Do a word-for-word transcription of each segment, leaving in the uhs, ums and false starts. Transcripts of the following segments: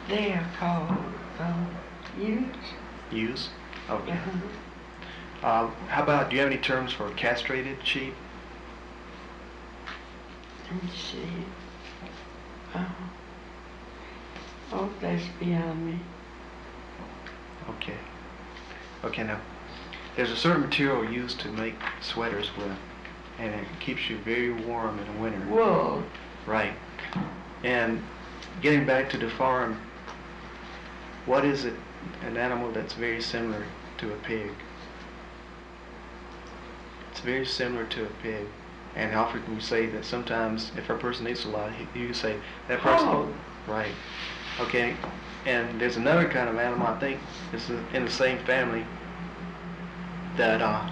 They are called um, ewes. Ewes? Okay. Uh-huh. Uh, how about, do you have any terms for castrated sheep? Let me see. Uh, oh, that's beyond me. Okay. Okay, now, there's a certain material used to make sweaters with, and it keeps you very warm in the winter. Wool. Right. And getting back to the farm, what is it, an animal that's very similar to a pig? It's very similar to a pig. And often we say that sometimes if a person eats a lot, you say that person. Hog. Right. Okay. And there's another kind of animal, I think it's in the same family, that uh,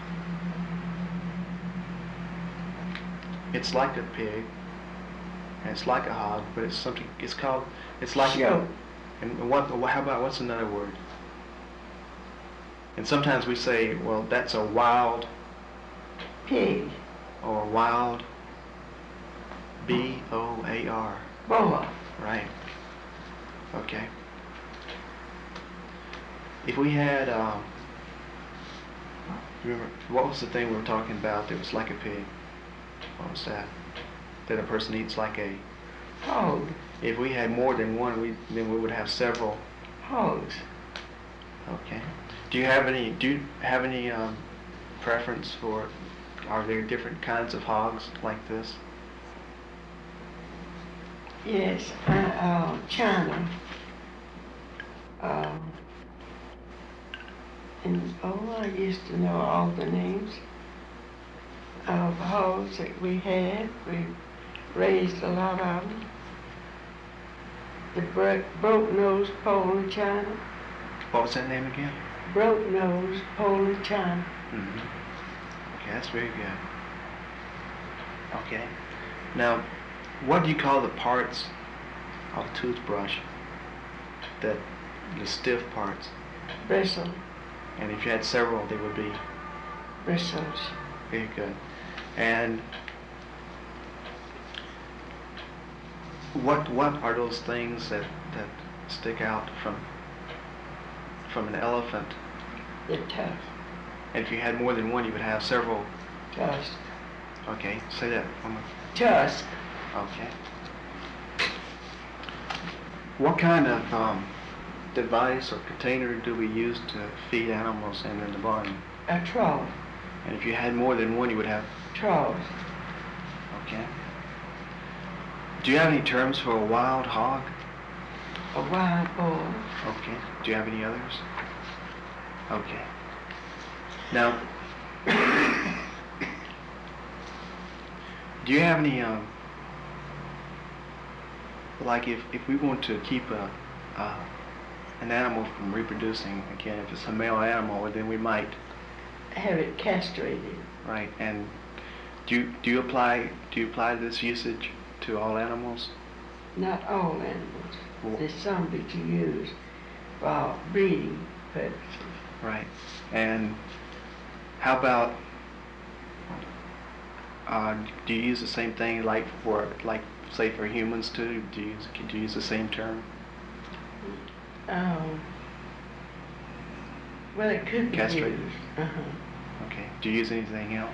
it's like a pig and it's like a hog, but it's something. It's called. It's like. Goat. And what? How about what's another word? And sometimes we say, well, that's a wild Pig. or wild. B O A R. Boa. Right. Okay. If we had, um, remember, what was the thing we were talking about that was like a pig? What was that? That a person eats like a... Hog. If we had more than one, we then we would have several. Hogs. Okay. Do you have any, do you have any um, preference for, are there different kinds of hogs like this? Yes. Uh, uh, China. Um, and oh, I used to know all the names of hogs that we had. We raised a lot of them. The bro- broke-nosed Poland China. What was that name again? Broke-nosed Poland China. Mm-hmm. Okay, that's very good. Okay. Now, what do you call the parts of a toothbrush that, the stiff parts? Bristle. And if you had several, they would be? Bristles. Very good. And what what are those things that, that stick out from from an elephant? The tusk. And if you had more than one, you would have several. Tusk. Okay, say that one more. Tusk. Okay. What kind of um, device or container do we use to feed animals in, in the barn? A trough. And if you had more than one, you would have? Trough. Okay. Do you have any terms for a wild hog? A wild boar. Okay. Do you have any others? Okay. Now, do you have any, um, like if, if we want to keep a, uh, an animal from reproducing, again, if it's a male animal, then we might, Have it castrated. right? And do you, do you apply do you apply this usage to all animals? Not all animals. Well, There's some that you use for breeding purposes. right. And how about, uh, do you use the same thing like for, like say for humans too? Do you use, do you use the same term? Um, well, it could be Castrated. used. Uh-huh. Okay. Do you use anything else?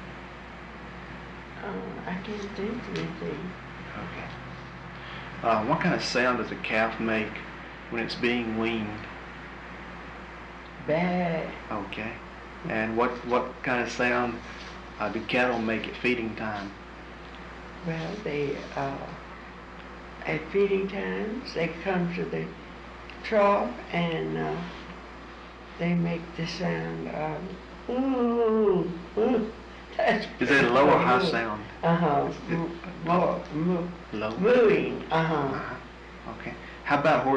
Uh, I can't think of anything. Okay. Uh, what kind of sound does a calf make when it's being weaned? Bad. Okay. And what, what kind of sound uh, do cattle make at feeding time? Well, they, uh, at feeding times, they come to the trough and uh, they make the sound of ooh, ooh. That's Is it a low or high sound? Uh-huh. More, moo, Low. mooing. Uh-huh. Uh-huh. Okay. How about horses?